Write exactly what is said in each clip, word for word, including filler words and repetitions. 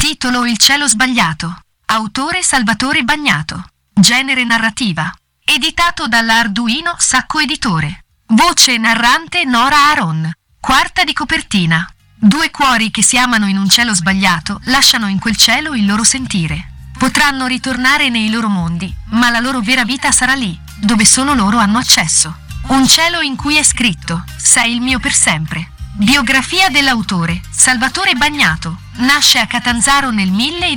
Titolo Il cielo sbagliato. Autore Salvatore Bagnato. Genere narrativa. Editato dalla Arduino Sacco Editore. Voce narrante Nora Aron. Quarta di copertina. Due cuori che si amano in un cielo sbagliato lasciano in quel cielo il loro sentire. Potranno ritornare nei loro mondi, ma la loro vera vita sarà lì, dove solo loro hanno accesso. Un cielo in cui è scritto: sei il mio per sempre. Biografia dell'autore, Salvatore Bagnato. Nasce a Catanzaro nel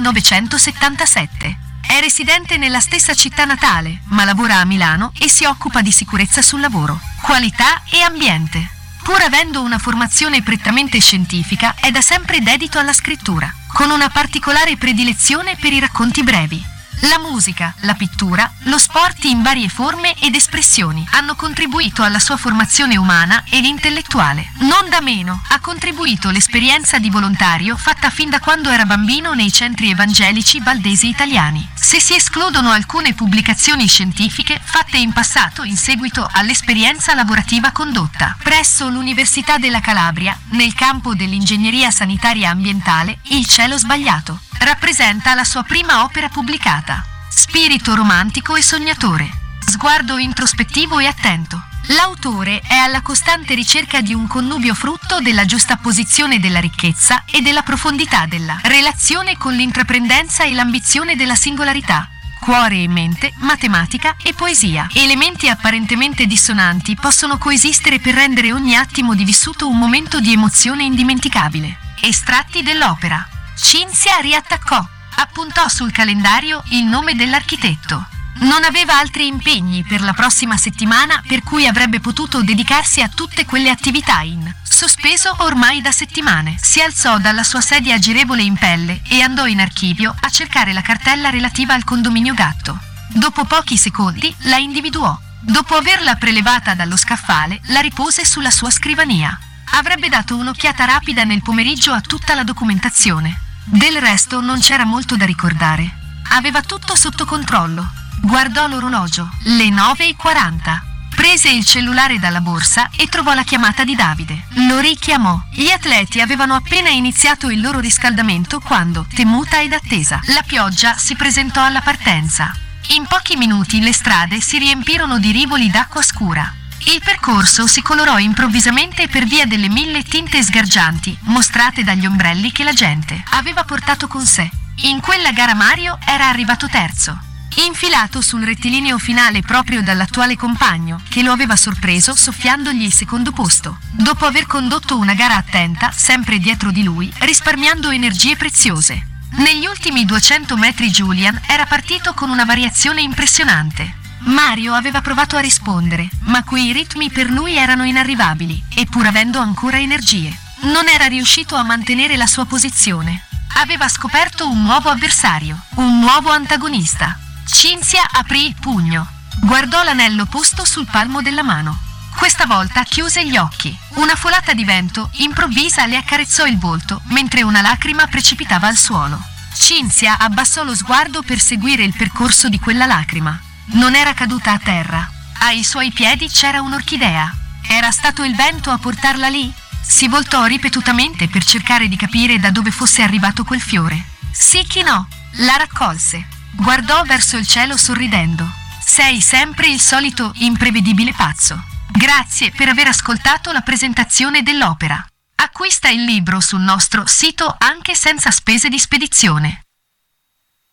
millenovecentosettantasette. È residente nella stessa città natale, ma lavora a Milano e si occupa di sicurezza sul lavoro, qualità e ambiente. Pur avendo una formazione prettamente scientifica, è da sempre dedito alla scrittura, con una particolare predilezione per i racconti brevi. La musica, la pittura, lo sport in varie forme ed espressioni hanno contribuito alla sua formazione umana ed intellettuale. Non da meno ha contribuito l'esperienza di volontario fatta fin da quando era bambino nei centri evangelici valdesi italiani. Se si escludono alcune pubblicazioni scientifiche fatte in passato in seguito all'esperienza lavorativa condotta presso l'Università della Calabria, nel campo dell'ingegneria sanitaria ambientale, Il cielo sbagliato rappresenta la sua prima opera pubblicata. Spirito romantico e sognatore, sguardo introspettivo e attento. L'autore è alla costante ricerca di un connubio frutto della giustapposizione della ricchezza e della profondità della relazione con l'intraprendenza e l'ambizione della singolarità. Cuore e mente, matematica e poesia. Elementi apparentemente dissonanti possono coesistere per rendere ogni attimo di vissuto un momento di emozione indimenticabile. Estratti dell'opera. Cinzia riattaccò, appuntò sul calendario il nome dell'architetto. Non aveva altri impegni per la prossima settimana, per cui avrebbe potuto dedicarsi a tutte quelle attività in sospeso ormai da settimane. Si alzò dalla sua sedia girevole in pelle e andò in archivio a cercare la cartella relativa al condominio Gatto. Dopo pochi secondi la individuò. Dopo averla prelevata dallo scaffale, la ripose sulla sua scrivania. Avrebbe dato un'occhiata rapida nel pomeriggio a tutta la documentazione. Del resto non c'era molto da ricordare. Aveva tutto sotto controllo. Guardò l'orologio, le nove e quaranta. Prese il cellulare dalla borsa e trovò la chiamata di Davide. Lo richiamò. Gli atleti avevano appena iniziato il loro riscaldamento quando, temuta ed attesa, la pioggia si presentò alla partenza. In pochi minuti le strade si riempirono di rivoli d'acqua scura. Il percorso si colorò improvvisamente per via delle mille tinte sgargianti mostrate dagli ombrelli che la gente aveva portato con sé. In quella gara Mario era arrivato terzo, infilato sul rettilineo finale proprio dall'attuale compagno, che lo aveva sorpreso soffiandogli il secondo posto, dopo aver condotto una gara attenta, sempre dietro di lui, risparmiando energie preziose. Negli ultimi duecento metri Julian era partito con una variazione impressionante. Mario aveva provato a rispondere, ma quei ritmi per lui erano inarrivabili, e pur avendo ancora energie, non era riuscito a mantenere la sua posizione. Aveva scoperto un nuovo avversario, un nuovo antagonista. Cinzia aprì il pugno. Guardò l'anello posto sul palmo della mano. Questa volta chiuse gli occhi. Una folata di vento improvvisa le accarezzò il volto, mentre una lacrima precipitava al suolo. Cinzia abbassò lo sguardo per seguire il percorso di quella lacrima. Non era caduta a terra. Ai suoi piedi c'era un'orchidea. Era stato il vento a portarla lì? Si voltò ripetutamente per cercare di capire da dove fosse arrivato quel fiore. Si chinò, la raccolse. Guardò verso il cielo sorridendo. Sei sempre il solito imprevedibile pazzo. Grazie per aver ascoltato la presentazione dell'opera. Acquista il libro sul nostro sito anche senza spese di spedizione.